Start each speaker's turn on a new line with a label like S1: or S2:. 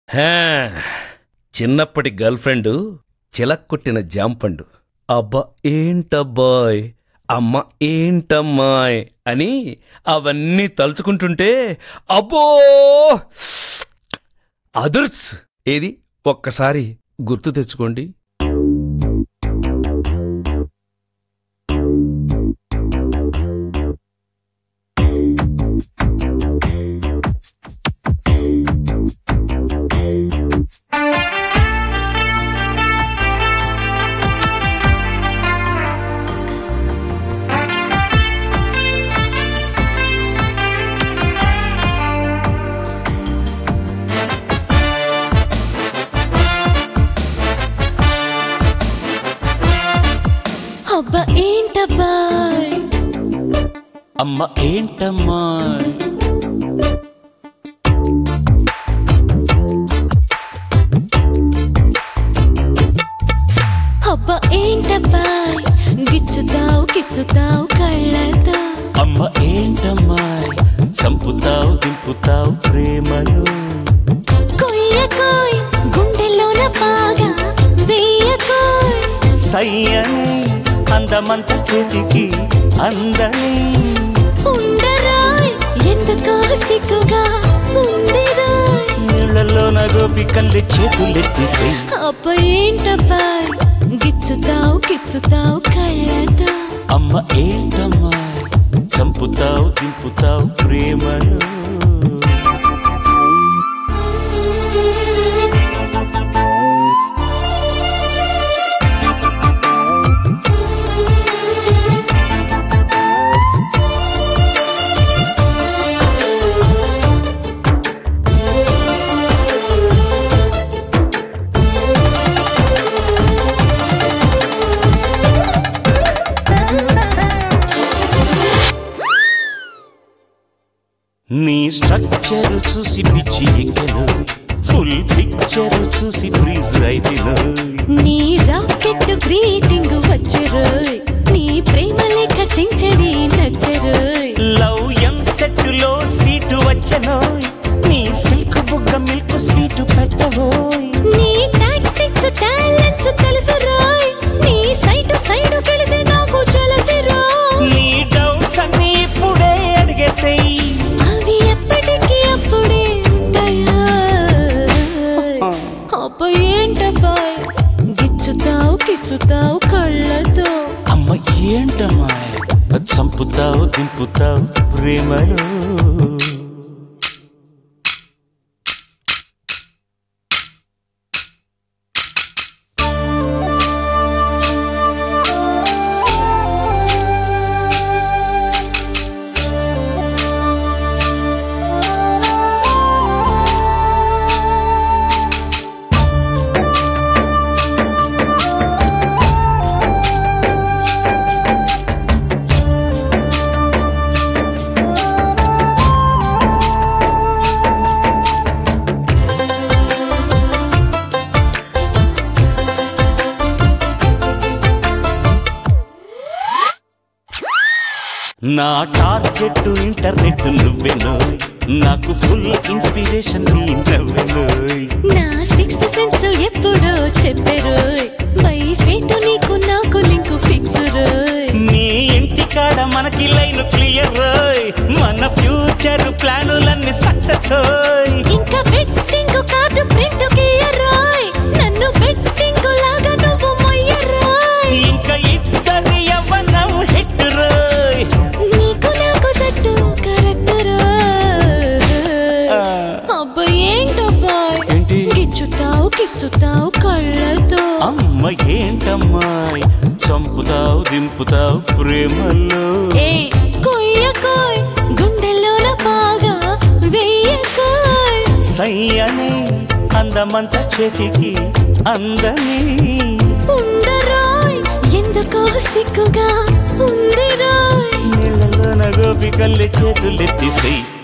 S1: హా, చిన్నప్పటి girl friend చిలక్కొట్టిన జాంపండు. అబ్బా ఏంటబ్బాయ్, అమ్మ ఏంటమ్మాయ్ అని అవన్నీ తలుచుకుంటుంటే అబ్బో అదుర్స్. ఏది ఒక్కసారి గుర్తు తెచ్చుకోండి.
S2: అబ్బా ఏంటబ్బాయ్,
S3: అమ్మ ఏంటమ్మాయ్,
S2: అబ్బా ఏంటబ్బాయ్, గిచ్చుతావు కిసుతావు కళ్ళతో.
S3: అమ్మ ఏంటమ్మాయ్, చంపుతావు దింపుతావు ప్రేమలో.
S2: కొయ్యకోయ్ గుండెలోన బాగా వెయ్యకోయ్,
S3: సయ్యని అందమంత చేతికి అందని.
S2: ఉండరాయ్ ఎందుకో సిగ్గుగా ఉందిరాయ్,
S3: నీళ్ళలోన గోపికల్లి చేతులెత్తేసే.
S2: అబ్బా ఏంటబ్బాయ్, గిచ్చుతావు కిసుతావు కళ్ళతో.
S3: అమ్మ ఏంటమ్మాయ్, చంపుతావు దింపుతావు ప్రేమలో. నీ స్ట్రక్చర్ చూసి పిచ్చి ఎక్కను, ఫుల్ పిక్చర్ చూసి ఫ్రీజ్ అయితేను.
S2: నీ రాకెట్ గ్రీటింగ్ వచ్చరోయ్, నీ ప్రేమ లేఖ సెంచరీ నచ్చరోయ్.
S3: లవ్ ఎం సెట్ లో సీటు వచ్చనోయ్, నీ సిల్క్ బుగ్గ మిల్క్ స్వీట్ పెట్టవోయ్.
S2: నీ టాక్టిక్స్ టాలెంట్స్ తెలుసురోయ్, నీ సైడ్ సైడ్ కెళితే నాకు చలసిరోయ్.
S3: నీ డౌట్స్ అన్ని ఇప్పుడే అడిగేసేయ్.
S2: అవి ఎప్పటికీ అప్పుడే ఉంటాయా? అబ్బా ఏంటబ్బాయ్, గిచ్చుతావు కిసుతావు కళ్ళతో.
S3: అమ్మ ఏంటమ్మాయ్, చంపుతావు దింపుతావు ప్రేమలో. నా టార్గెట్ ఇంటర్నెట్ నువ్వెనోయ్, నాకు ఫుల్ ఇన్స్పిరేషన్ నీ నవ్వెనోయ్.
S2: నా సిక్స్త్ సెన్స్ ఎప్పుడో చెప్పరోయ్, వైఫ్ ఏంటో నీకు నాకు లింక్ ఫిక్స్ రోయ్.
S3: నీ ఇంటి కాడ మనకి లైన్ క్లియర్ రోయ్, మన ఫ్యూచర్ ప్లానులన్నీ సక్సెస్ ఓయ్.
S2: ఇంకా బెట్టింగ్ కార్డు ప్రింట్ గీయరోయ్, నన్ను బెట్టింగ్ లాగా నువ్వు మొయ్యరోయ్.
S3: ఇంకా ఇద్దరి యవ్వనం హిట్ రోయ్.
S2: నీకు నాకు జట్టు కరెక్ట్ రోయ్. అబ్బా ఏంటబ్బాయ్,
S3: ఏంటి?
S2: గిచ్చుతావు కిసుతావు కళ్ళతో.
S3: అమ్మ ఏంటమ్మాయ్, చంపుతావు దింపుతావు ప్రేమలో.
S2: ఏ కొయ్యకోయ్ గుండెలోన బాగా వెయ్యకోయ్,
S3: సయ్యని అందమంత చేతికి అందని.
S2: ఉండరాయ్ ఎందుకో సిగ్గుగా ఉందిరాయ్.
S3: నీళ్ళలోన గోపికల్లి చేతులెత్తేసేయ్.